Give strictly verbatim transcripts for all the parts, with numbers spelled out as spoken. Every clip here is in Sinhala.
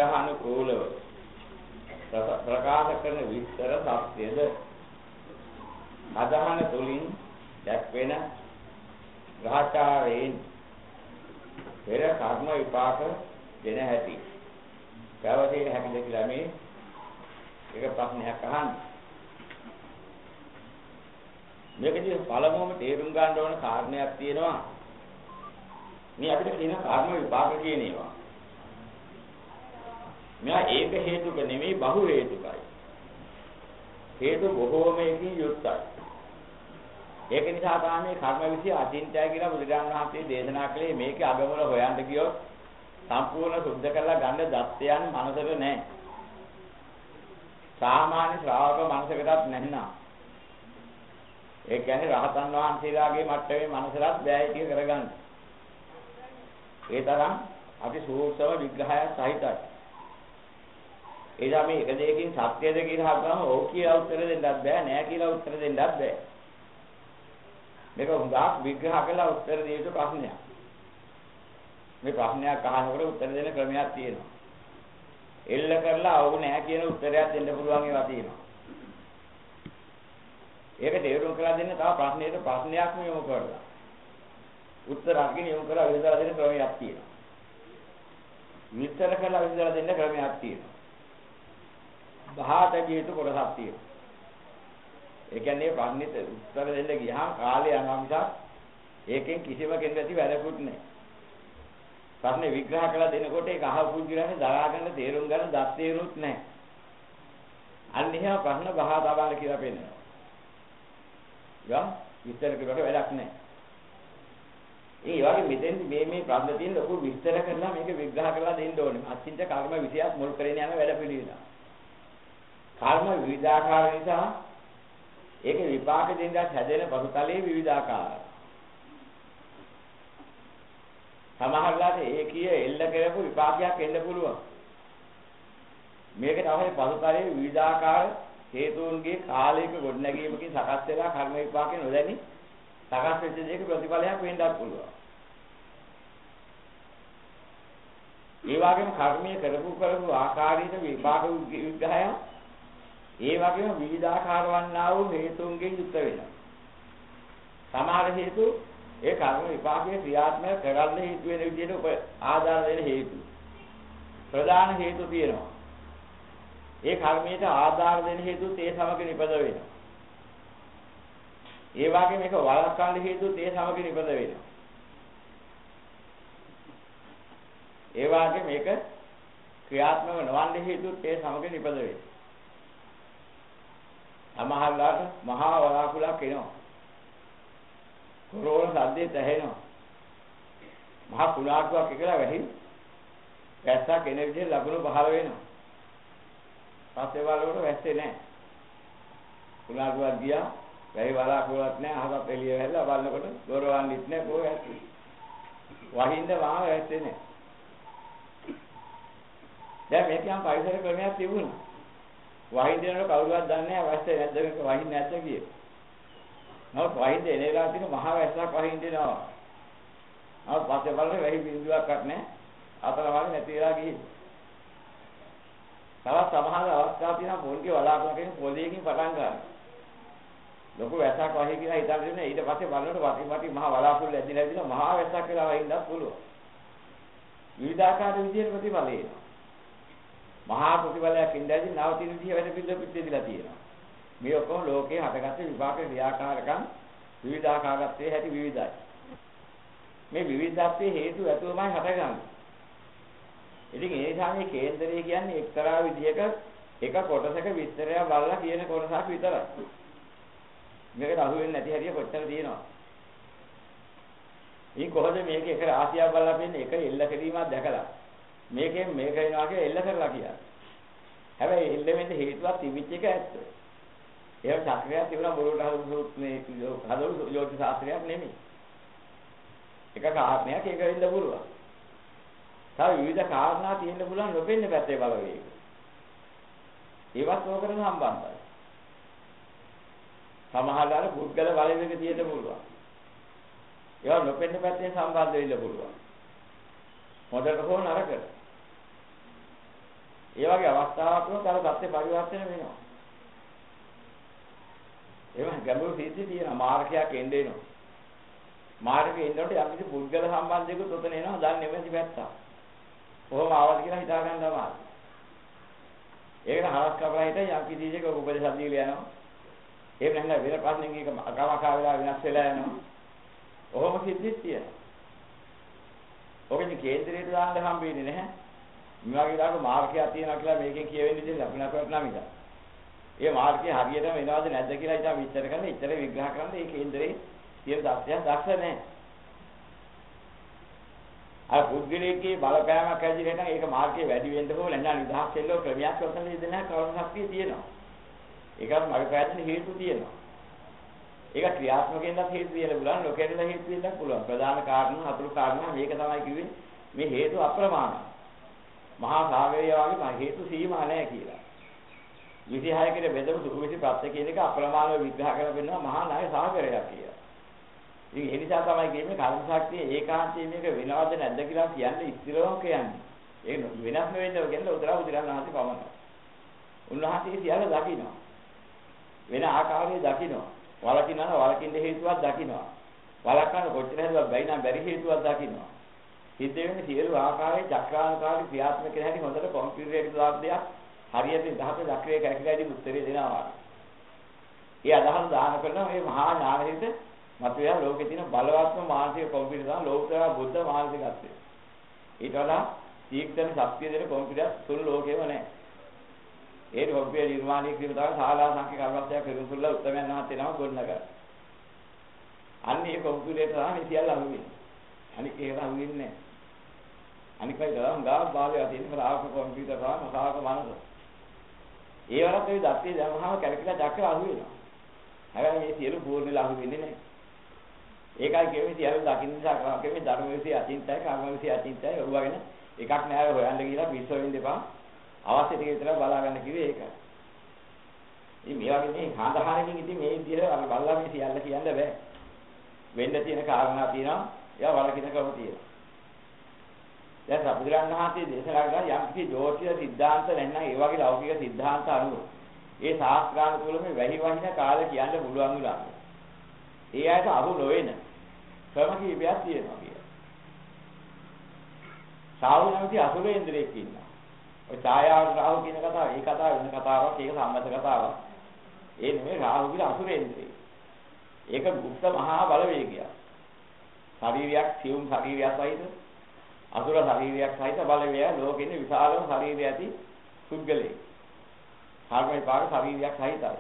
විග්‍රහානුකූලව ප්‍රකාශ කරන විස්තර සත්‍යද අදහන තුලින් දැක්වෙන ග්‍රහචාරයෙන් පෙර කර්ම විපාක දෙන හැටි පැවතින හැටි කියලා මේ එක ප්‍රශ්නයක් අහන්නේ. මේකදී පළමුවම තේරුම් ගන්න ඕන කාරණයක් තියෙනවා. මේ අපිට කියන කර්ම විපාක කියන ඒවා. මෙයා ඒක හේතුක නෙමෙයි බහු හේතුකයි. හේතු බොහෝමයකින් යුක්තයි. ඒක නිසා තමයි කර්ම විශ්ය අචින්තය කියලා බුදුරජාණන් වහන්සේ දේශනා කළේ. මේකේ අගමල හොයන්න ගියොත් සම්පූර්ණ සුද්ධ කරලා ගන්න දත්තයන් මනසට නැහැ. සාමාන්‍ය ශ්‍රාවක මනසකටත් නැන්නා. ඒ කියන්නේ රහතන් වහන්සේලාගේ මට්ටමේ මනසට බෑ ඒක කරගන්න. ඒ තරම් අපි සූක්ෂම විග්‍රහයක් සහිතයි. ඒ තමයි එක දෙයකින් සත්‍යද කියලා අහගම ඕක කියලා උත්තර දෙන්නත් බෑ නෑ කියලා උත්තර දෙන්නත් බෑ. මේක හුඟක් විග්‍රහ කළා උත්තර දෙන්න ප්‍රශ්නයක්. මේ ප්‍රශ්නයක් අහනකොට උත්තර දෙන්න ක්‍රමයක් තියෙනවා. එල්ල කරලා ඕක නෑ කියන උත්තරයක් දෙන්න පුළුවන් ඒවා තියෙනවා. ඒක තේරුම් කරලා දෙන්න තව ප්‍රශ්නෙට ප්‍රශ්නයක්ම යොමු කරලා. උත්තර අරගෙන යොමු කරලා විස්තර දෙන්න ක්‍රමයක් තියෙනවා. විස්තර කරලා විස්තර දෙන්න ක්‍රමයක් තියෙනවා. බහාතගියට කොටසක් තියෙනවා. ඒ කියන්නේ ප්‍රශ්නෙට උත්තර දෙන්න ගියාම කාලය යනවා මිසක් ඒකෙන් කිසිම කෙනෙකුට වැඩකුත් නැහැ. ප්‍රශ්නේ විග්‍රහ කරලා දෙනකොට ඒක අහපු පුද්ගලයන් දරා ගන්න තේරුම් ගන්න දත් තේරුත් නැහැ. අන්න එහෙම ප්‍රශ්න බහා තබාල කියලා පෙන්නනවා. යා විස්තර කරලා වැඩක් නැහැ. ඒ වගේ මෙතෙන්දි මේ මේ ප්‍රශ්න තියෙන ලොකු විස්තර කරලා මේක විග්‍රහ කරලා දෙන්න ඕනේ. අත්‍යන්ත කර්ම විෂයක් මුල් කරගෙන යන වැඩ පිළිවෙල. කර්ම විවිධාකාර නිසා ඒක විපාක දෙන්නත් හැදෙන පසුතලයේ විවිධාකාරයි. සමහරවිට ඒකීය එල්ල කරපු විපාකයක් එන්න පුළුවන්. මේක තමයි පසුතලයේ විවිධාකාර හේතුන්ගේ කාලයක ගොඩනැගීමකින් සකස් වෙලා කර්ම විපාකේ නොදැනි සකස් වෙච්ච දෙයක ප්‍රතිඵලයක් වෙන්නත් පුළුවන්. ඒ වගේම කර්මයේ කරපු කරපු ආකාරයට විපාක විග්‍රහය ඒ වගේම විවිධාකාර වන්නා වූ හේතුන්ගෙන් යුක්ත වෙනවා. සමහර හේතු ඒ කර්ම විපාකයේ ක්‍රියාත්මක කරන්න හේතු වෙන විදිහට උප ආදාන දෙන හේතු. ප්‍රධාන හේතු තියෙනවා. ඒ කර්මයට ආධාර දෙන හේතුත් ඒ සමග නිපද වෙනවා. ඒ වගේ මේක වළක්වන්න හේතුත් ඒ සමග නිපද වෙනවා. ඒ වගේ මේක ක්‍රියාත්මක නොවන්න හේතුත් ඒ සමග නිපද වෙනවා. අමහල්ලාට මහා වලාකුලක් එනවා. කොරෝන සද්දේ ඇහෙනවා. මහා කුණාටුවක් එකලා වැහි වැස්සක් එන විදිහට ලකුණු පහළ වෙනවා. පස්සේ වලකට වැස්සේ නැහැ. කුණාටුවක් ගියා, වැහි වලාකුලක් නැහැ, අහකට එළිය වැහැලා බලනකොට දොරවන්නිත් නැහැ, කොහේ ඇත්තේ. වහින්ද මහා වැස්සේ නැහැ. දැන් මේකෙන් පරිසර ක්‍රමයක් තිබුණා. වහින්ද යනකොට කවුරුවත් දන්නේ නැහැ වැස්සේ නැද්ද මේක වහින්නේ නැද්ද කියලා. නමුත් වහින්ද එන වෙලාව තියෙන මහා වැස්සක් වහින්ද එනවා. නමුත් පස්සේ බලලා වැහි බිඳුවක්වත් නැහැ. අතර වගේ නැති වෙලා ගිහින්. තවත් සමහර අවස්ථා තියෙනවා පොන්ගේ වලාකුලකින් පොළේකින් පටන් ගන්නවා. ලොකු වැස්සක් වහි කියලා හිතන්නේ නැහැ. ඊට පස්සේ බලනකොට වටින් වටින් මහා වලාකුළු ඇදිලා ඇදිලා මහා වැස්සක් කියලා වහින්නත් පුළුවන්. විවිධාකාර විදිහට ප්‍රතිඵල එනවා. මහා ප්‍රතිඵලයක් ඉඳදී නවතින විදිහ වැඩ පිළිවෙල පිටේදීලා තියෙනවා. මේ ඔක්කොම ලෝකේ හටගත්ත විපාක ක්‍රියාකාරකම් විවිධාකාරත්වයේ හැටි විවිධයි. මේ විවිධත්වයේ හේතු ඇතුවමයි හටගන්නේ. ඉතින් ඒ නිසා මේ කේන්දරය කියන්නේ එක්තරා විදිහක එක කොටසක විස්තරයක් බලලා කියන කොටසක් විතරයි. මේකට අහු වෙන්නේ නැති හැටි කොච්චර තියෙනවා. ඊ කොහොමද මේක එක රාශියක් බලලා පෙන්නේ එක එල්ල කිරීමක් දැකලා මේකෙන් මේක වෙනවා කියලා එල්ල කරලා කියන්නේ. හැබැයි එල්ලෙමින් හේතුවක් තිබිච්ච එක ඇත්ත. ඒක ශාස්ත්‍රයක් තිබුණා බොරුවට හදපු මේ හදපු යෝති ශාස්ත්‍රයක් නෙමෙයි. එක කාරණයක් ඒක වෙන්න පුළුවන්. තව විවිධ කාරණා තියෙන්න පුළුවන් නොපෙන්න පැත්තේ බලවේග. ඒවත් ඕකට සම්බන්ධයි. සමහරවල් පුද්ගල බලවේග තියෙන්න පුළුවන්. ඒවා නොපෙන්න පැත්තේ සම්බන්ධ වෙන්න පුළුවන්. මොඩට හෝ නරකට. ඒ වගේ අවස්ථාවක් වුණොත් අර සත්‍ය පරිවර්තන වෙනවා. ඒවා ගැඹුරු සිද්ධි තියෙනවා. මාර්ගයක් එන්නේ එනවා. මාර්ගයේ ඉන්නකොට යම් කිසි පුද්ගල සම්බන්ධයකුත් උතන එනවා. දැන් නෙමෙයි පැත්ත. කොහොම ආවද කියලා හිතා ගන්න තමයි. ඒකට හරස් කපලා හිටිය යම් කිසි දෙයක උපදේශ දීලා යනවා. එහෙම නැත්නම් වෙන ප්‍රශ්නකින් එක අකමකා වෙලා වෙනස් වෙලා යනවා. ඔහොම සිද්ධිත් තියෙනවා. ඔකෙන් කේන්දරයට දාන්න හම්බෙන්නේ නැහැ. මේ වගේ දාක මාර්ගයක් තියෙනවා කියලා මේකෙන් කියවෙන්නේ ඉතින් අපි නතරට නම් ඉතින්. ඒ මාර්ගය හරියටම වෙනවද නැද්ද කියලා ඉතින් විස්තර කරලා ඉතල විග්‍රහ කරන්න මේ කේන්දරේ තියෙන தත්ත්වයක් දක්ෂ නැහැ. අර පුද්ගලයේ බලපෑමක් ඇතිවෙන නම් ඒක මාර්ගයේ වැඩි වෙන්න ඕන නැත්නම් නිදහස් වෙන්න ක්‍රමයක් ඔතන ඉඳන් නැහැ කර්ම ශක්තිය තියෙනවා. ඒකත් මගේ පැත්තේ හේතු තියෙනවා. ඒක ක්‍රියාත්මකෙන්වත් හේතු දෙන්න පුළුවන් ලෝකෙන්ද හේතු දෙන්න පුළුවන්. ප්‍රධාන කාරණා අතුරු කාරණා මේක තමයි කිව්වේ මේ හේතු අප්‍රමාණයි. මහා සාගරය වගේ හේතු සීමා නැහැ කියලා. විසිහයකට බෙදපු සුවිසි ප්‍රත්‍ය කියන එක අප්‍රමාණව විග්‍රහ කරලා වෙනවා මහා නාය සාගරයක් කියලා. ඉතින් ඒ නිසා තමයි කියන්නේ කර්ම ශක්තිය ඒකාන්තයෙන් මේක වෙනවද නැද්ද කියලා කියන්නේ ඉස්තිරවම කියන්නේ. ඒක වෙනස් නෙවෙයි කියන්නේ උදලා උදලා නැති පමණයි. උන්වහන්සේ සියල්ල දකිනවා. වෙන ආකාරයේ දකිනවා. වලකිනවා වලකින්න හේතුවක් දකිනවා. වලක්වන්න කොච්චර හදුවත් බැරි නම් බැරි හේතුවක් දකිනවා. සිද්ධ වෙන්නේ සියලු ආකාරයේ චක්‍රානුකාරී ක්‍රියාත්මක කරන හැටි හොඳට කම්පියුටර් එකකට දාලා දෙයක් හරියට දහක චක්‍රයක ඇකිලාදී උත්තරේ දෙනවා. ඒ අදහස දාන කරන මේ මහා ඥානෙට මතුවේ ලෝකේ තියෙන බලවත්ම මානසික කම්පියුටර් දාන ලෝකතර බුද්ධ මානසිකත්වය. ඊට වඩා සීක්ෂණ ශක්තිය දෙන කම්පියුටර් තුන් ලෝකෙම නැහැ. ඒ කම්පියුටර් නිර්මාණය කිරීම තමයි ශාලා සංඛ්‍යා කර්මස්ථය පෙරමුසුල්ලා උත්තරයන් නැහත් වෙනවා ගොඩනගා. අන්න ඒ කම්පියුටර් තමයි සියල්ල අහුවෙන්නේ. අනික ඒක අහුවෙන්නේ නැහැ. අනික ඒවා ගා බාලයා තියෙන ශ්‍රාවක කම්පියුටර් ගා මහාක මනස. ඒ වරත් ඒ දත්තේ දැමහම කැලකිලා චක්‍ර අහුවෙනවා. හැබැයි මේ සියලු පූර්ණලා අහුවෙන්නේ නැහැ. ඒකයි කියන්නේ සියලු දකින්න නිසා කියන්නේ ධර්ම විශ්ය අචින්තය කර්ම විශ්ය අචින්තය ඔරුවගෙන එකක් නෑ හොයන්න ගිහලා පිස්සු වෙන්න එපා. අවශ්‍ය ටික විතර බලා ගන්න කිව්වේ ඒකයි. ඉතින් මේ වගේ මේ හාඳහාරකින් ඉතින් මේ විදිහට අර බල්ලා මේ සියල්ල කියන්න බෑ. වෙන්න තියෙන කාරණා තියෙනවා. ඒවා වලකින කම තියෙනවා. දැන් සබුදුරන් වහන්සේ දේශනා කරන යම් කිසි ජෝතිෂ සිද්ධාන්ත නැත්නම් ඒ වගේ ලෞකික සිද්ධාන්ත අනුව ඒ ශාස්ත්‍රානුකූලව මේ වැහි වහින කාලේ කියන්න පුළුවන් උලා. ඒ ඇයට අහු නොවන ක්‍රම කීපයක් තියෙනවා කියලා. සාහු නැමැති අසුරේන්ද්‍රයෙක් ඉන්නවා. ඔය ඡායාව රාහු කියන කතාව, ඒ කතාව වෙන කතාවක්, ඒක සම්මත කතාවක්. ඒ නෙමෙයි රාහු කියලා අසුරේන්ද්‍රයෙක්. ඒක ගුප්ත මහා බලවේගයක්. ශරීරයක් සියුම් ශරීරයක් සහිත අසුර ශරීරයක් සහිත බලවේගය ලෝකෙින් විශාලම ශරීරය ඇති පුද්ගලයෙක්. කාර්මයි පාර ශරීරයක් සහිතයි.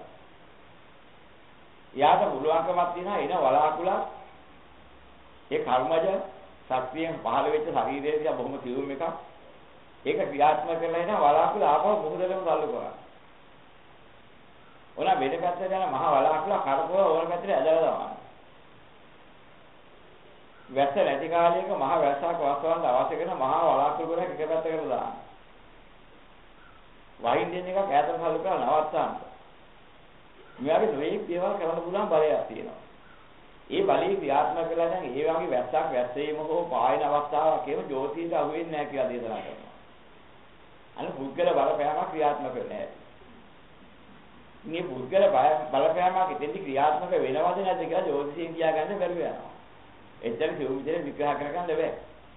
යාට පුළුවන්කමක් තියෙනවා එන වලාකුළක් ඒ කර්මජ ශක්තියෙන් පහළ වෙච්ච ශරීරයේ තියා බොහොම සියුම් එකක් ඒක ක්‍රියාත්මක කරලා එන වලාකුළ ආපහු මොහොතේම තල්ලු කරා. ඕන වෙන පැත්තට යන මහා වලාකුළ කරකව ඕන පැත්තට ඇදලා දානවා. වැස්ස නැති කාලයක මහා වැස්සක් වස්වන්න අවශ්‍ය කරන මහා වලාකුළු ගොඩක් එක පැත්තකට දානවා. වහින්න එකක් ඈතට තල්ලු කරලා නවත්තන්න. මෙයාගේ නොයෙක් දේවල් කරන්න පුළුවන් බලයක් තියෙනවා. ඒ බලය ක්‍රියාත්මක කළා නම් ඒ වගේ වැස්සක් වැස්සේම හෝ පායන අවස්ථාවක් ඒව ජෝතිෂයට අහු වෙන්නේ නැහැ කියලා දේශනා කරනවා. අන්න පුද්ගල බලපෑමක් ක්‍රියාත්මක වෙන්නේ නැහැ. මේ පුද්ගල බලපෑමක් ඉතින්දි ක්‍රියාත්මක වෙනවද නැද්ද කියලා ජෝතිෂයෙන් කියාගන්න බැරුව යනවා. එච්චර සිවුම් විදිහට විග්‍රහ කරගන්න බැහැ.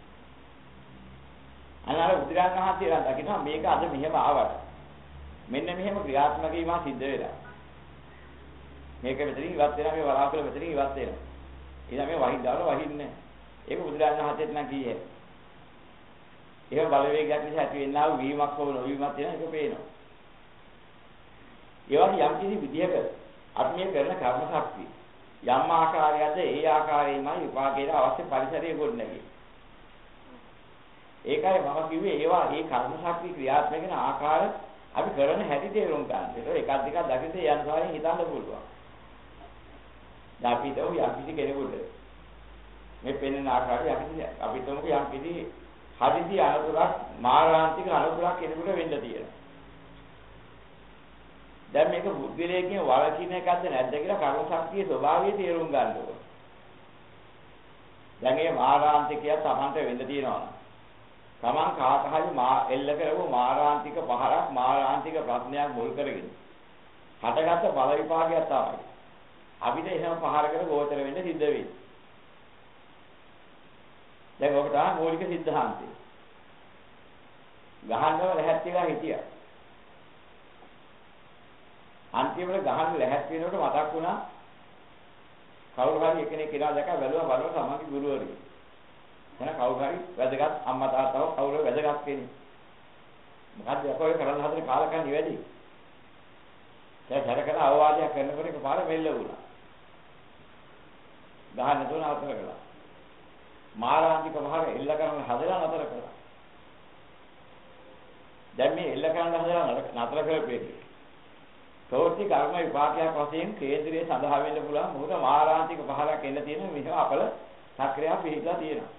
අනාර උද්‍රාණ මහත්තයලා දකිනවා මේක අද මෙහෙම ආවට. මෙන්න මෙහෙම ක්‍රියාත්මක වීම සිද්ධ වෙලා. මේක මෙතනින් ඉවත් වෙනවා මේ වලාකුළ මෙතනින් ඉවත් වෙනවා. ඊළඟ මේ වහින්න දාලා වහින්නේ. ඒක බුදුරජාණන් වහන්සේට නම් කීයේ. ඒක බලවේගයක් නිසා ඇති වෙන්නා වූ වීමක් හෝ නොවීමක් තියෙන එක පේනවා. ඒ වගේ යම් කිසි විදිහක අපි මේ කරන කර්ම ශක්තිය යම් ආකාරයක්ද ඒ ආකාරයෙන්මයි විපාකයට අවශ්‍ය පරිසරය ගොඩනැගෙන්නේ. ඒකයි මම කිව්වේ ඒවා මේ කර්ම ශක්තිය ක්‍රියාත්මක වෙන ආකාර අපි කරන හැටි තේරුම් ගන්න. ඒක එකක් දෙකක් දකිද්දී යන සාරයෙන් හිතන්න පුළුවන්. දැන් අපි හිතමු යම් කිසි කෙනෙකුට මේ පෙනෙන ආකාරය අපි අපි හිතමු යම් කිසි හදිසි අනතුරක් මාරාන්තික අනතුරක් කෙනෙකුට වෙන්න තියෙනවා. දැන් මේක බුද්ධිලේකින් වළකින එකක්ද නැද්ද කියලා කර්ම ශක්තියේ ස්වභාවය තේරුම් ගන්න ඕනේ. දැන් මේ මාරාන්තිකය තමන්ට වෙන්න තියෙනවා. Taman කාට හරි මා එල්ල කරපු මාරාන්තික පහරක් මාරාන්තික ප්‍රශ්නයක් මුල් කරගෙන හටගත්ත බල විපාකයක් තමයි. අපිට එහෙම පහරකට ගෝචර වෙන්න සිද්ධ වෙන්නේ. දැන් ඔක තමයි මූලික સિદ્ધාන්තය. ගහන්නව ලැහැත් වෙලා හිටියා. අන්තිමට ගහන්න ලැහැත් වෙනකොට මතක් වුණා කවුරු හරි එකෙක් කියලා දැක බැලුවා බලනවා තමන්ගේ ගුරුවරයෙක්. එහෙනම් කවුරු හරි වැදගත් අම්මා තාත්තව කවුරු වැදගත් කෙනෙක්. මොකද්ද අපෝ කරන්න හදන කාලකන්ණි වැඩි. දැන් සැරකලා අවවාදයක් කරනකොට එකපාර මෙල්ල වුණා. ගහන්න තුන අතර කළා. මාරාන්තික පහර එල්ල කරන හදලා නතර කළා. දැන් මේ එල්ල කරන හදලා නතර කරපේක. ප්‍රවෘත්ති කර්ම විපාකයක් වශයෙන් කේන්ද්‍රයේ සඳහා වෙන්න පුළුවන් මොකද මාරාන්තික පහරක් එන්න තියෙන මෙහෙම අපල සක්‍රියව පිළිලා තියෙනවා.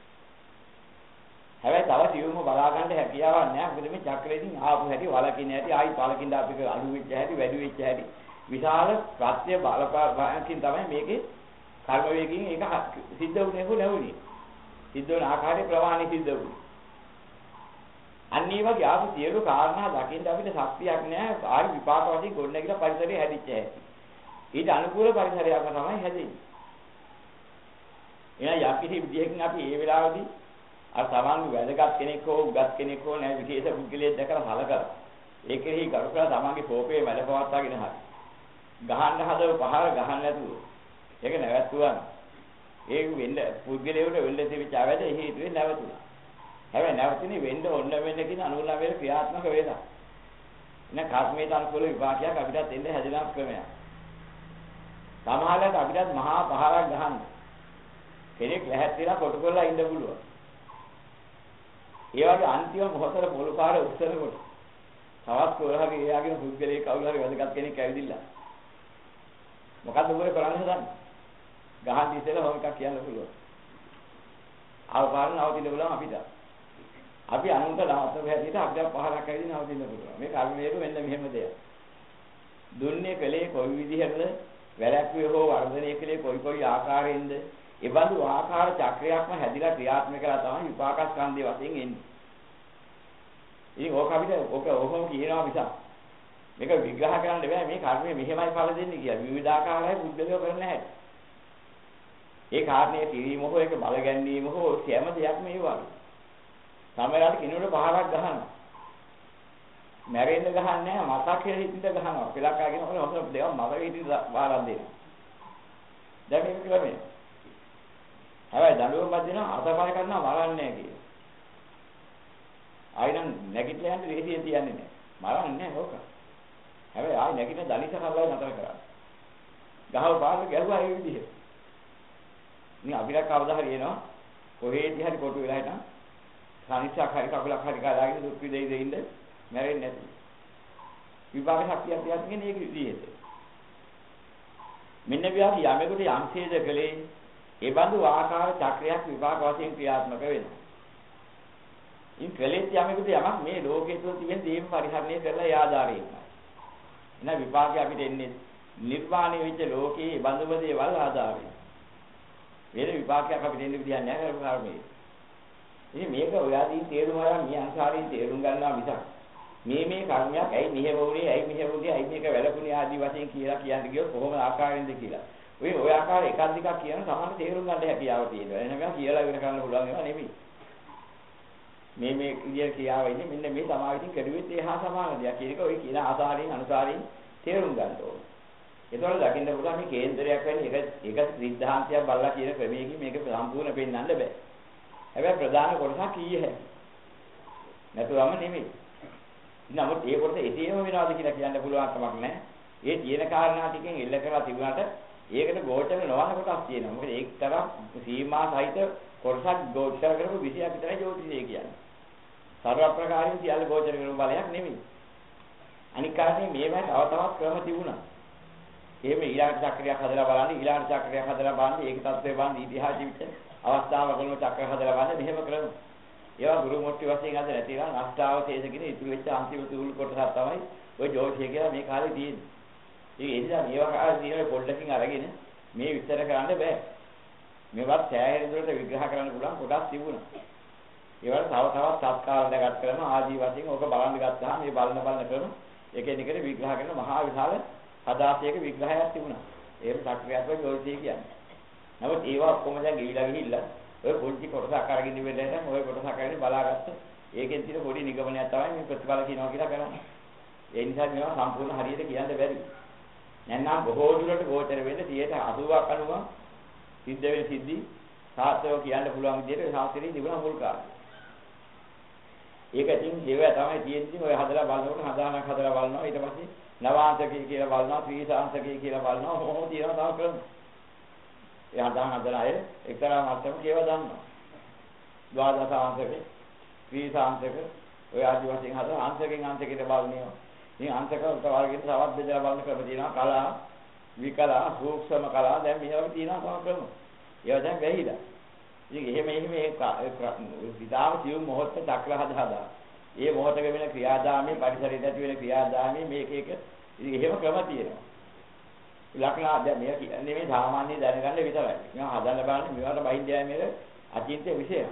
හැබැයි තව සියුම්ව බලා ගන්න හැකියාවක් නැහැ. මොකද මේ චක්‍රයෙන් ආපු හැටි වලකින් හැටි ආයි පලකින් දාපු එක අඩු වෙච්ච හැටි වැඩි වෙච්ච හැටි විශාල ප්‍රත්‍ය බලපාකින් තමයි මේකේ කර්ම වේගයෙන් ඒක සිද්ධ වුණේ හො නැවුනේ. සිද්ධ වන ආකාරයේ ප්‍රවාහණි සිද්ධ වුණේ. අන්න ඒ වගේ ආපු සියලු කාරණා දකින්න අපිට ශක්තියක් නැහැ. ආයි විපාක වශයෙන් ගොඩනැගිලා පරිසරය හැදිච්ච හැටි. ඊට අනුකූල පරිසරයක් තමයි හැදෙන්නේ. එහෙනම් යම් කිසි විදියකින් අපි මේ වෙලාවේදී අර තමන්ගේ වැදගත් කෙනෙක් හෝ උගත් කෙනෙක් හෝ නැහැ විශේෂ පුද්ගලයෙක් දැකලා හලකලා ඒකෙහි කරුණා තමන්ගේ කෝපයේ මැඩ පවත්වාගෙන හරි ගහන්න හදව පහර ගහන්න නැතුව ඒක නැවතුවා ඒක වෙන්න පුද්ගලයෙකුට වෙන්න තිබිච්ච අවැද එහි ඉතින් නැවතුණා හැබැයි නැවතුනේ වෙන්න ඕන වෙන්න කියන අනුගමනය ක්‍රියාත්මක වේදා එන කර්මයට අනුකූල විපාකයක් අපිටත් එන්න හැදෙනා ක්‍රමයක් සමහරවිට අපිටත් මහා පහරක් ගහන්න කෙනෙක් ලැහැත් වෙලා කොටු කරලා ඉන්න පුළුවන් ඒ වගේ අන්තිම මොහොතේ පොළු පාර උස්සනකොට තවත් කොහරි එයාගේ පුද්ගලයෙක් කවුරු හරි වැදගත් කෙනෙක් ඇවිදිලා මොකද්ද උඹේ කරන්නේ හදන්නේ ගහන් ඉස්සෙල්ලා මොකක් කියන්න පුළුවන් ආව පාරන නවතින්න පුළුවන් අපිට අපි අනුන්ට නවත්ත හැටියට අපිට පහරක් ඇවිදින්න නවතින්න පුළුවන් මේ කර්මයේ වෙන්න මෙහෙම දෙයක් දුන්නේ කලේ කොයි විදිහටද වැරැක්ුවේ හෝ වර්ධනය කලේ කොයි කොයි ආකාරයෙන්ද ඒ බඳු ආකාර චක්‍රයක්ම හැදිලා ක්‍රියාත්මක කරලා තමයි විපාක ස්කන්ධය වශයෙන් එන්නේ. ඉතින් ඕක අපිට ඕක ඔහොම කියනවා මිසක් මේක විග්‍රහ කරන්න බෑ මේ කර්මය මෙහෙමයි ඵල දෙන්නේ කියලා. විවිධාකාරයි බුද්ධලිය කරන්න හැටි. ඒ කාරණේ කිරීම හෝ ඒක බල ගැනීම හෝ හැම දෙයක්ම ඒ වගේ. සමහරවිට කිනුවට පහරක් ගහනවා. මැරෙන්න ගහන්නේ නැහැ මතක් කියලා හිතින්ද ගහනවා. පෙලක් ආගෙන හොර හොර දේවල් මතක හිතින් බාරක් දෙනවා. දැන් මේක ක්‍රමය. හැබැයි දඬුවම් බදින අතපය කරනවා මරන්නේ නැහැ කියලා. ආයි නම් නැගිටලා යන්න රේසියෙන් තියන්නේ නැහැ. මරන්නේ නැහැ ඕක. හැබැයි ආයි නැගිටින දනිස කරලා නතර කරා. ගහව පාරට ගැහුවා ඒ විදිහට. මේ අබිරක් කවදා හරි එනවා. කොහේදී හරි කොටු වෙලා හිටන් සනිච්චක් හරි කකුලක් හරි ගාලාගෙන දුක් විඳින්න දෙයින්ද මැරෙන්නේ නැති. විපාක ශක්තියක් තියන්නේ ඒක විදිහට. මෙන්න විවාහ යමෙකුට යම්සේද කලේ ඒ බඳු ආකාර චක්‍රයක් විපාක වශයෙන් ක්‍රියාත්මක වෙනවා. ඉන් කලෙත් යමෙකුට යමක් මේ ලෝකයේ තුල තියෙන දේම පරිහරණය කරලා යාදාරේ ඉන්නවා. එන විපාකය අපිට එන්නේ නිර්වාණය වෙච්ච ලෝකයේ ඒ බඳුම දේවල් ආදාරේ. වෙන විපාකයක් අපිට එන්නේ විදියක් නැහැ කරපු කර්මයේ. ඉතින් මේක ඔයාදී තේරුම ගන්න මේ අංශාරින් තේරුම් ගන්නවා මිසක් මේ මේ කර්මයක් ඇයි මෙහෙම වුනේ ඇයි මෙහෙම වුනේ ඇයි මේක වැළකුණේ ආදී වශයෙන් කියලා කියන්න ගියොත් කොහොම ආකාරයෙන්ද කියලා. ඔය ඔය ආකාර එකක් දෙකක් කියන සමාන තේරුම් ගන්න හැකියාව තියෙනවා. එහෙනම් කියලා ඉවර කරන්න පුළුවන් ඒවා නෙමෙයි. මේ මේ විදියට කියාව ඉන්නේ මෙන්න මේ සමාවිතින් කරුවෙත් ඒ හා සමාන දෙයක් කියන එක ඔය කියන ආසාරයෙන් අනුසාරයෙන් තේරුම් ගන්න ඕනේ. ඒතකොට දකින්න පුළුවන් මේ කේන්දරයක් වෙන්නේ ඒක ඒක සිද්ධාන්තයක් බලලා කියන ක්‍රමයකින් මේක සම්පූර්ණ පෙන්වන්න බෑ. හැබැයි ප්‍රධාන කොටසක් කීය හැකියි. නැතුවම නෙමෙයි. නමුත් ඒ කොටස එතේම වෙනවාද කියලා කියන්න පුළුවන් කමක් නැහැ. ඒ තියෙන කාරණා ටිකෙන් එල්ල කරලා තිබුණාට ඒකට ගෝචර නොවන කොටස් තියෙනවා. මොකද ඒක තරම් සීමා සහිත කොටසක් ගෝචර කරපු විෂයක් විතරයි ජෝතිෂය කියන්නේ. සර්ව ප්‍රකාරයෙන් සියල්ල ගෝචර කරන බලයක් නෙමෙයි. අනික් කාරණේ මේවා තව තවත් ක්‍රම තිබුණා. එහෙම ඊළඟ චක්‍රයක් හදලා බලන්න ඊළඟ චක්‍රයක් හදලා බලන්න ඒක තත්ත්වය බලන්න ඉතිහාස ජීවිත අවස්ථාවකම චක්‍ර හදලා බලන්න මෙහෙම ක්‍රම. ඒවා ගුරු මොට්ටි වශයෙන් අද නැතිනම් අෂ්ටාවශේෂ කියන ඉතුරු වෙච්ච අන්තිම තුල් කොටසක් තමයි ඔය ජෝතිෂය කියලා මේ කාලේ තියෙන්නේ. ඒක එනිසා මේවා කාලේ තියෙන පොඩ්ඩකින් අරගෙන මේ විස්තර කරන්න බෑ. මේවත් සෑහෙන දුරට විග්‍රහ කරන්න පුළුවන් කොටස් තිබුණා. ඒවට තව තවත් සත්කාර දැගත් කරන ආදී වශයෙන් ඕක බලන්න ගත්තාම මේ බලන බලන ක්‍රම එකින් එකට විග්‍රහ කරන මහා විශාල හදාසියක විග්‍රහයක් තිබුණා. ඒක සක්‍රියත්වය යොල්ටි කියන්නේ. නමුත් ඒවා ඔක්කොම දැන් ගිවිලා ගිහිල්ලා ඔය පොඩි කොටසක් අරගෙන ඉවෙලට ඔය කොටසක් අරගෙන බලාගත්ත. ඒකෙන් තියෙන පොඩි නිගමනයක් තමයි මේ ප්‍රතිඵල කියනවා කියලා කරන්නේ. ඒ නිසා මේවා සම්පූර්ණ හරියට කියන්න බැරි. නැත්නම් බොහෝ දුරට ගෝචර වෙන්න සියයට අසූවක් අනුව සිද්ධ වෙන සිද්ධි සාත්‍යව කියන්න පුළුවන් විදිහට සාත්‍යයේ තිබුණා මුල් කාලේ. ඒක ඉතින් දේවය තමයි තියෙන්නේ ඔය හදලා බලනකොට හදානක් හදලා බලනවා ඊට පස්සේ නවාංශකී කියලා බලනවා ත්‍රිසාංශකී කියලා බලනවා කොහොමද තියෙනවා තව ක්‍රම. ඒ හදාන හදලා අය එක්තරා මට්ටමක ඒවා දන්නවා. ද්වාදසාංශක ත්‍රිසාංශක ඔය ආදි වශයෙන් හදලා අංශකෙන් අංශකයට බලනවා. මේ අංශක උට වර්ගෙන් තවත් බෙදලා බලන ක්‍රම තියෙනවා කලා විකලා සූක්ෂම කලා දැන් මේවා තියෙනවා තව ක්‍රම. ඒවා දැන් වැහිලා. ඉතින් එහෙම එහෙම ඒ විදාම සිව් මොහොත දක්ලා හදාදා. ඒ මොහොතක වෙන ක්‍රියාදාමයේ පරිසරයට ඇති වෙන ක්‍රියාදාමයේ මේක එක ඉතින් එහෙම ක්‍රම තියෙනවා. ලක්ෂණ දැන් මේක කියන්නේ මේ සාමාන්‍ය දැනගන්න විතරයි. මේවා හදන්න බලන්නේ මේවට බහින්දයයි මේක අචින්ත්‍ය විශේෂ.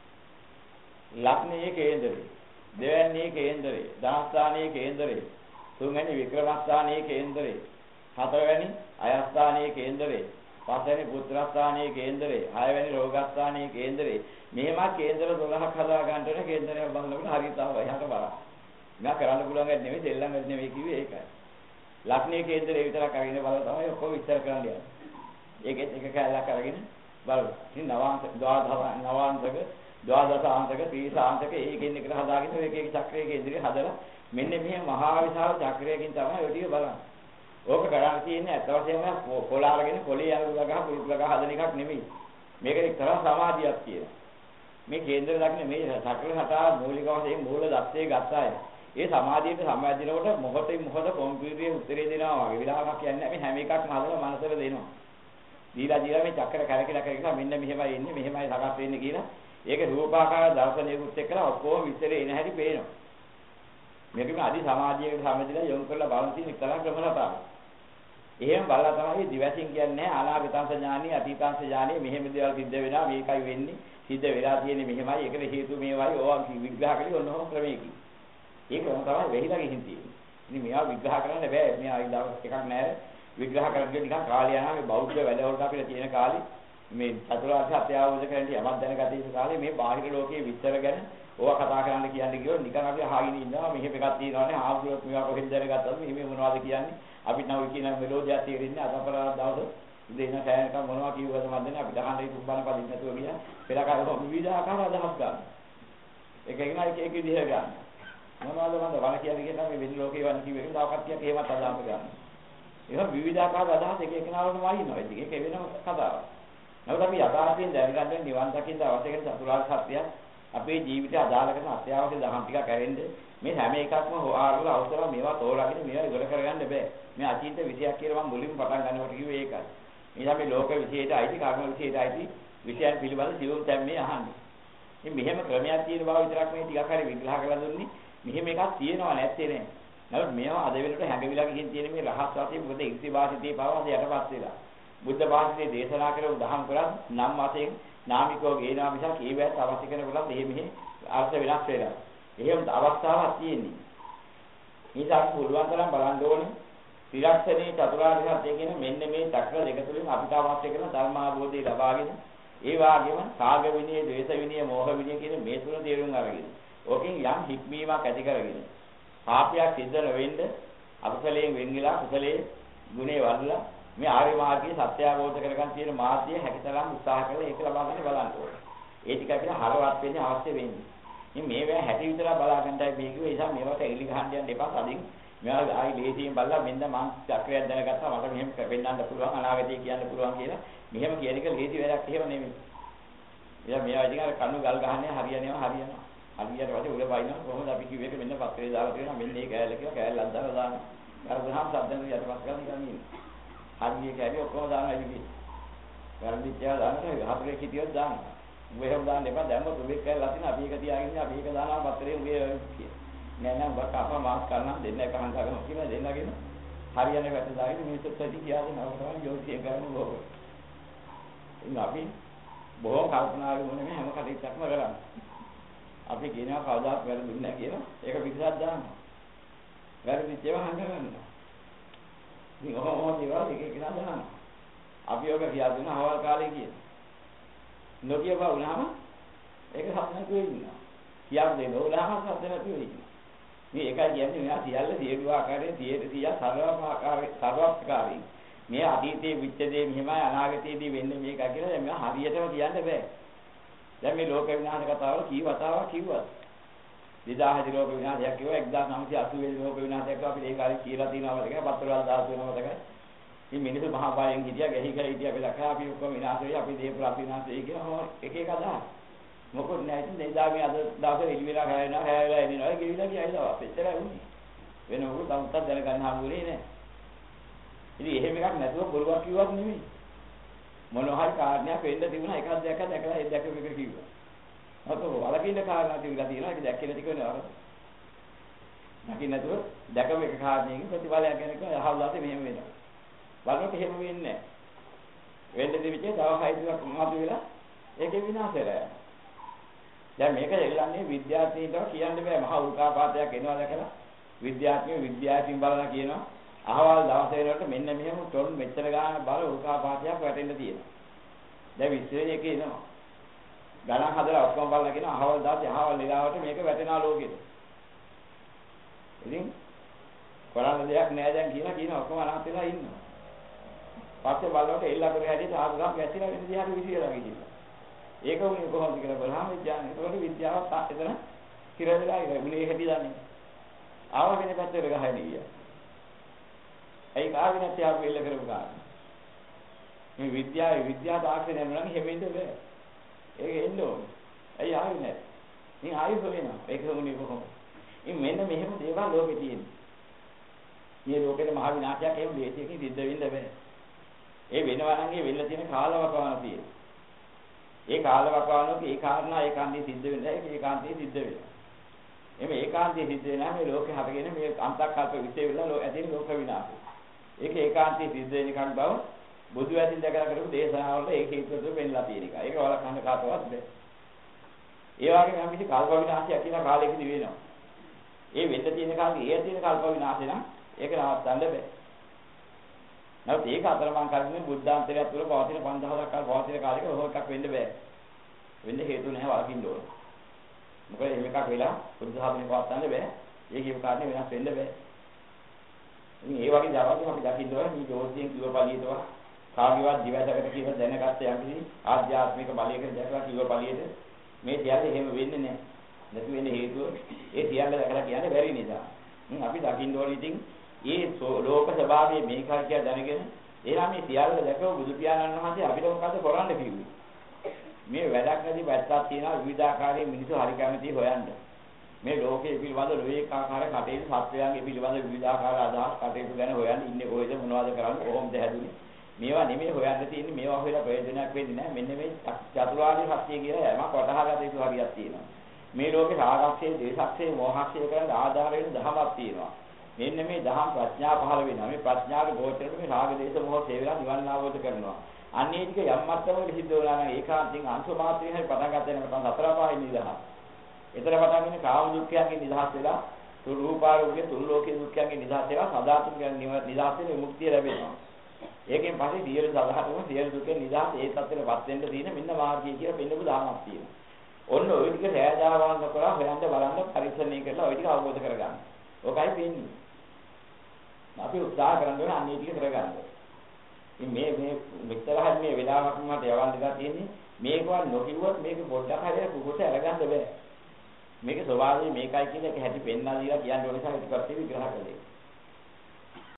ලක්ෂණයේ කේන්දරේ, දෙවැන්නේ කේන්දරේ, දහස්ථානයේ කේන්දරේ, තුන්වැනි වික්‍රමස්ථානයේ කේන්දරේ, හතරවැනි අයස්ථානයේ කේන්දරේ, පස්වෙනි පුත්‍රස්ථානයේ කේන්දරේ, හයවැනි රෝගස්ථානයේ කේන්දරේ. මෙහෙම කේන්දර දොළහක් හදා ගන්නට ඕනේ කේන්දරය බලනකොට හරියට තමයි එහාට බලන්න. මම කරන්න පුළුවන් ගැට නෙමෙයි දෙල්ලම් ගැට නෙමෙයි කිව්වේ ඒකයි. ලක්ෂණයේ කේන්දරේ විතරක් අරගෙන බලලා තමයි ඔක්කොම විස්තර කරන්න යන්නේ. ඒකෙත් එක කැලලක් අරගෙන බලමු. ඉතින් නවාංශ ද්වාදස නවාංශක ද්වාදසාංශක ත්‍රිසාංශක ඒකෙන් එකට හදාගෙන ඔය එක එක චක්‍රයේ කේන්දරේ හදලා මෙන්න මේ මහා විශාල චක්‍රයකින් තමයි ඔය ටික බලන්නේ. ඕක කරන්න තියෙන්නේ අත වශයෙන්ම පොළ අරගෙන පොළේ යන ගහ පුරුක් ගහ හදන එකක් නෙමෙයි. මේක එක්තරා සමාධියක් තියෙනවා. මේ කේන්දර දක්නේ මේ චක්‍ර හතා මූලික වශයෙන් මූල දත්තේ ගත්තාය. ඒ සමාධියට සම්බන්ධිනකොට මොහොතේ මොහොත කොම්පියුටරේ උත්තරේ දෙනවා වගේ විලාවක් කියන්නේ මේ හැම එකක්ම හදලා මනසට දෙනවා. දීලා දීලා මේ චක්‍ර කරකිලා කරකිලා මෙන්න මෙහෙමයි එන්නේ මෙහෙමයි සකස් වෙන්නේ කියලා ඒක රූපාකාර දර්ශනයකුත් එක්කලා ඔක්කොම විස්තරේ එන හැටි පේනවා. මේකම අදි සමාධියකට සම්බන්ධිලා යොමු කරලා බලන තියෙන එක්තරා ක්‍රම රටාවක්. එහෙම බලලා තමයි දිවසින් කියන්නේ අනාගතංශ ඥානෙ අතීතංශ ඥානෙ මෙහෙම දේවල් සිද්ධ වෙනවා මේකයි වෙන්නේ සිද්ධ වෙලා තියෙන්නේ මෙහෙමයි ඒකට හේතු මේවයි ඕවා විග්‍රහ කරලි ඔන්නෝම ක්‍රමයකින්. ඒක තමයි වෙහිලා ගිහින් තියෙන්නේ. ඉතින් මේවා විග්‍රහ කරන්න බෑ. මේ ආයි දවස් එකක් නෑ. විග්‍රහ කරන්නේ නිකන් කාලය යනවා මේ බෞද්ධ වැඩවලට අපිට තියෙන කාලේ මේ චතුරාර්ය සත්‍ය අවබෝධ කරගන්න යමක් දැනගත යුතු කාලේ මේ බාහිර ලෝකයේ විස්තර ගැන ඕවා කතා කරන්න කියන්නේ කිව්වොත් නිකන් අපි අහගෙන ඉන්නවා මෙහෙම එකක් තියෙනවානේ ආවුරුත් මේවා කොහෙන්ද දැනගත්තද මෙහෙම මොනවද කියන්නේ අපිට නම් කියන මෙලෝඩියක් තේරෙන්නේ අතපරාද දවස් දෙන කෑනක මොනවා කිව්වද මන්දනේ අපි දහන්නේ කුබ්බන පදින්න නැතුව ගියා පෙරකාරව විවිධාකාර අදහස් ගන්න. ඒක එකිනෙක එක එක විදිහ ගන්න. මොනවද මන්ද වණ කියන්නේ කියන මේ වෙන ලෝකේ වණ කිව්ව එක තව කට්ටියක් එහෙමත් අදහස් ගන්න. ඒක විවිධාකාර අදහස් එක එකනාවටම වයින්නවා. ඉතින් ඒක වෙනම කතාවක්. නමුත් අපි යථාර්ථයෙන් දැනගන්න නිවන් දකින්න අවශ්‍ය කරන චතුරාර්ය සත්‍යය අපේ ජීවිතය අදාළ කරන අත්‍යවශ්‍ය දහම් ටිකක් ඇරෙන්නේ මේ හැම එකක්ම හොයාරලා අවසර මේවා තෝරාගෙන මේවා ඉවර කරගන්න බෑ. මේ අචීත විෂයක් කියලා මම මුලින්ම පටන් ගන්නකොට කිව්වේ ඒකයි. එනිසා මේ ලෝක විෂයට අයිති කර්ම විෂයට අයිති විෂයන් පිළිබඳ සියුම් තැන් මේ අහන්නේ. ඉතින් මෙහෙම ක්‍රමයක් තියෙන බව විතරක් මේ ටිකක් හරි විග්‍රහ කරලා දුන්නේ. මෙහෙම එකක් තියෙනවා නැත්තේ නෑ. නමුත් මේවා අද වෙනකොට හැඟවිලා ගිහින් තියෙන මේ රහස් වාසිය මොකද ඉක්ති වාසිතේ පාවද යටපත් වෙලා. බුද්ධ භාෂිතේ දේශනා කරපු දහම් කරත් නම් වශයෙන් නාමිකෝ ගේනවා මිසක් ඒවත් අවශ්‍ය කෙනෙකුට මෙහෙ මෙහෙ අර්ථ වෙනස් වෙලා. එහෙම අවස්ථාවක් තියෙන්නේ. නිසා පුළුවන් තරම් බලන්න ඕනේ. ත්‍රිලක්ෂණේ චතුරාර්ය සත්‍ය කියන මෙන්න මේ චක්‍ර දෙක තුලින් අපිට අවශ්‍ය කරන ධර්මාභෝධය ලබාගෙන ඒ වගේම කාග විනය, ද්වේෂ විනය, මෝහ විනය කියන මේ තුන තේරුම් අරගෙන. ඕකෙන් යම් හික්මීමක් ඇති කරගෙන. පාපයක් සිද්ධ නොවෙන්න අකුසලයෙන් වෙන්ගිලා කුසලයේ ගුණේ වඩලා මේ ආර්ය මාර්ගයේ සත්‍ය අවබෝධ කරගන්න තියෙන මාර්ගය හැකිතරම් උත්සාහ කරලා ඒක ලබා ගන්න බලන්න ඕනේ. ඒ ටික අපිට හරවත් වෙන්නේ අවශ්‍ය වෙන්නේ. ඉතින් මේවා හැටි විතර බලා ගන්නයි මේ කිව්වේ. ඒ නිසා මේවට එලි ගහන්න යන්න එපා. කලින් මේවා ආයි ලේසියෙන් බලලා මෙන්න මං චක්‍රයක් දැනගත්තා මට මෙහෙම පෙන්නන්න පුළුවන් අනාගතය කියන්න පුළුවන් කියලා. මෙහෙම කියන එක ලේසි වැඩක් එහෙම නෙමෙයි. එයා මේවා ඉතින් අර කණු ගල් ගහන්නේ හරියනවා හරියනවා. හරියට වැඩි උඩ වයින්නවා කොහොමද අපි කිව්වේ ඒක මෙන්න පත්‍රේ දාලා තියෙනවා මෙන්න මේ කෑල්ල කියලා කෑල්ලක් දාලා දානවා. අර ගහම් සද්දෙන් යටපත් කරලා නිකන් ඉන්නේ. හරිය කෑලි ඔක්කොම දානවා ඉතින්. වැරදිච්චා දානවා හතරේ කිටියක් දානවා. උඹ දාන්න එපා දැම්ම තුබෙක් කෑල්ලක් තියෙනවා අපි ඒක තියාගෙන අපි ඒක දානවා පත්‍රේ උගේ නෑ නෑ ඔබ කපා මාස් කරනම් දෙන්න එක හන්ද ගන්නවා කියලා දෙන්නගෙන හරියන්නේ වැට දාගෙන මිනිස්සුත් ඇති කියලා දෙනවා තමයි යෝතිය කරන්නේ බොහෝ. ඉතින් අපි බොහෝ කල්පනාවෙන් මොනේ හැම කටයුත්තක්ම කරන්නේ. අපි කියනවා කවදාවත් වැරදුන්නේ නැහැ කියලා. ඒක පිටසක් දානවා. වැරදිච්ච ඒවා හංග ගන්නවා. ඉතින් ඔහොම දේවල් එක එක කියලා දානවා. අපි ඔබ කියලා දුන්නා අවල් කාලේ කියන. නොකිය බව වුණාම ඒක සත්‍යයක් වෙන්නේ. කියා දෙන්න ඕනම සත්‍යයක් වෙන්නේ. මේ එකයි කියන්නේ මෙයා සියල්ල සියලු ආකාරයෙන් සියයට සියයක් සර්ව ආකාරයෙන් සර්වත්කාරී. මේ අතීතයේ විච්ච දේ මෙහෙමයි අනාගතයේදී වෙන්නේ මේක කියලා දැන් මම හරියටම කියන්න බෑ. දැන් මේ ලෝක විනාශ කතාවල කී වතාවක් කිව්වද? දෙදාහක ලෝක විනාශයක් කිව්වා එක්දාස් නවසිය අසූ ලෝක විනාශයක් කිව්වා අපි ඒ කාලේ කියලා තියෙනවා මතකයි පත්තරවල දාලා තියෙනවා මතකයි. මේ මිනිස්සු මහා බයෙන් හිටියා ගැහි කරලා හිටියා අපි දැක්කා අපි ඔක්කොම විනාශ වෙයි අපි දේපල අපි විනාශ වෙයි කියලා එක එක අදහස්. මොකොත් නැහැ ඉතින් එදා මේ අද දවසේ එළි වෙලා හැවෙනවා හැවෙලා එනවා ගෙවිලා ගියයිලා අපෙච්චරයි උන්නේ. වෙන මොකද තමුත් දැනගන්න හම්බුනේ නැහැ. ඉතින් එහෙම එකක් නැතුව බොරුවක් කිව්වක් නෙමෙයි. මොනවා හරි කාරණයක් වෙන්න තිබුණා එකක් දැක්ක දැකලා ඒ දැකපු එක කිව්වා. අතෝ වලකින්න කාරණා තිබිලා තියෙනවා ඒක දැක්කේ නැති කෙනා අර. නැකින් නැතුව දැකපු එක කාරණයකින් ප්‍රතිඵලයක් ගැන කිව්වා අහවලාතේ මෙහෙම වෙනවා. බලනකොට එහෙම වෙන්නේ නැහැ. වෙන්න දෙවිච්ච තව හයිදුවක් මොනවද වෙලා ඒකේ විනාශ වෙලා යනවා. දැන් මේක එල්ලන්නේ විද්‍යාඥයින්ට කියන්න බෑ මහා උල්කාපාතයක් එනවා දැකලා විද්‍යාඥයෝ විද්‍යාවකින් බලලා කියනවා අහවල් දවස් වෙනකොට මෙන්න මෙහෙම ටොන් මෙච්චර ගාන බල උල්කාපාතයක් වැටෙන්න තියෙනවා. දැන් විශ්වයේ එක එනවා. ගණන් හදලා ඔක්කොම බලලා කියනවා අහවල් දවසේ අහවල් වෙලාවට මේක වැටෙනවා ලෝකෙට. ඉතින් කරන්න දෙයක් නෑ දැන් කියලා කියන ඔක්කොම අනාථ වෙලා ඉන්නවා. පස්සේ බලනකොට එල්ලා කරේ හැටි සාධුකම් ගැසිලා වෙන දිහාට විසිරලා ගිහිල්ලා. ඒක උනේ කොහොමද කියලා බලහම විද්‍යාව. ඒකට විද්‍යාව එතන කිර වෙලා ඉන්නේ. උනේ හැටි දන්නේ. ආව වෙන පැත්තට ගහලා ගියා. ඒ කාගෙන තියාපු එල්ල කරපු කාරණා. මේ විද්‍යාවේ විද්‍යාව තාක්ෂණය නම් හැමෙන්න බෑ. ඒක එන්න ඕනේ. ඇයි ආවේ නැහැ? ඉතින් ආයෙ වෙනවා. ඒක උනේ කොහොමද? ඉතින් මෙන්න මෙහෙම දේවල් ලෝකේ තියෙනවා. මේ ලෝකෙට මහ විනාශයක් එහෙම දේශයකින් සිද්ධ වෙන්න බෑ. ඒ වෙනවා නම් ඒ වෙන්න තියෙන කාලවකවාන තියෙනවා. ඒ කාලවකවානෝක ඒ කාරණා ඒකාන්තයෙන් සිද්ධ වෙන්නේ නැහැ. ඒක ඒකාන්තයෙන් සිද්ධ වෙනවා. එමේ ඒකාන්තයෙන් සිද්ධ වෙනා මේ ලෝකේ හටගෙන මේ අන්තක්කල්ප විශ්ේ වෙලා ඇතින් ලෝක විනාශය. ඒක ඒකාන්තයෙන් සිද්ධ වෙන එකක් බව බුදු ඇතින් දැකලා කරපු දේශනාවල ඒක හේතුව වෙන්නලා තියෙන එක. ඒක වලක්වන්න කාටවත් බෑ. ඒ වගේම යම් කිසි කල්ප විනාශයක් කියන කාලයකදී වෙනවා. ඒ වෙන්න තියෙන කාලේ ඒ තියෙන කල්ප විනාශය නම් ඒක නවත්තන්න බෑ. නැවත ඒක අතරමං කරන්නේ බුද්ධාන්තරය තුළ පවතින පන්දහසක් කාල පවතින කාලයක ඔහොම එකක් වෙන්න බෑ. වෙන්න හේතු නැහැ වලකින්න ඕන. මොකද එහෙම එකක් වෙලා බුද්ධාත්මේ පවත්වන්න බෑ. ඒ කියපු කාරණේ වෙනස් වෙන්න බෑ. ඉතින් ඒ වගේ දවසක් අපි දකින්න ඕන මේ ජෝතියෙන් කිව්ව පළියතව කාගේවත් දිවසකට කියලා දැනගත්ත යම්කිසි ආධ්‍යාත්මික බලයකට දැකලා කිව්ව පළියට මේ සියල්ල එහෙම වෙන්නේ නැහැ. නැති වෙන්න හේතුව ඒ සියල්ල දැකලා කියන්නේ බැරි නිසා. අපි දකින්න ඕන ඉතින් ඒ ලෝක ස්වභාවයේ මේකයි කියලා දැනගෙන එහා මේ සියල්ල දැකව බුදු පියාණන් වහන්සේ අපිට මොකද කරන්න කිව්වේ? මේ වැඩක් නැති පැත්තක් තියෙනවා විවිධාකාරයේ මිනිස්සු හරි කැමති හොයන්න. මේ ලෝකයේ පිළිබඳ ලෝක ආකාර කටේට සත්වයන්ගේ පිළිබඳ විවිධාකාර අදහස් කටේට ගැන හොයන්න ඉන්නේ කොහෙද මොනවද කරන්නේ කොහොමද හැදුනේ? මේවා නෙමෙයි හොයන්න තියෙන්නේ මේවා හොයලා ප්‍රයෝජනයක් වෙන්නේ නැහැ. මෙන්න මේ චතුරාර්ය සත්‍ය කියලා යමක් වටහාගත යුතු හරියක් තියෙනවා. මේ ලෝකේ රාගක්ෂේ, ද්වේෂක්ෂේ, මෝහක්ෂේ කරන ආධාර වෙන දහමක් තියෙනවා. මෙන්න මේ දහම් ප්‍රඥා පහළ වෙනවා. මේ ප්‍රඥාවේ ගෝචරෙ මේ රාග දේශ මොහ සේවලා නිවන් අවබෝධ කරනවා. අන්නේ ටික යම් මට්ටමකට සිද්ධ වෙනවා නම් ඒකාන්තයෙන් අංශ මාත්‍රයෙන් හරි පටන් ගන්න වෙනකන් සතර පායි නිදහස්. ඊතර පටන්ගෙන කාම දුක්ඛයන්ගේ නිදහස් වෙලා රූපාරෝග්‍ය තුන් ලෝකේ දුක්ඛයන්ගේ නිදහස් වෙලා සදාතුන් කියන්නේ නිදහස් වෙන විමුක්තිය ලැබෙනවා. ඒකෙන් පස්සේ සියලු සදාහතම සියලු දුකෙන් නිදහස් ඒ තත්ත්වෙටපත් වෙන්න තියෙන මෙන්න මාර්ගය කියලා පෙන්නපු දානක් තියෙනවා. ඔන්න ওই ටික සෑජාවන්න කරලා හොයන්න බලන්න පරිශ්‍රණය කරලා ওই ටික අවබෝධ කරගන්න. ඔකයි වෙන්නේ. අපි උත්සාහ කරනවා අන්නේ ටික කරගන්න. ඉතින් මේ මේ මෙච්චර හරි මේ වෙලාවක් මට යවන්න දෙලා තියෙන්නේ මේකවත් නොකියුවත් මේක පොඩ්ඩක් හරි කුකුට අරගන්න බෑ. මේක ස්වභාවයෙන් මේකයි කියන එක හැටි පෙන්නලා දීලා කියන්න ඕන නිසා ටිකක් විග්‍රහ කළේ.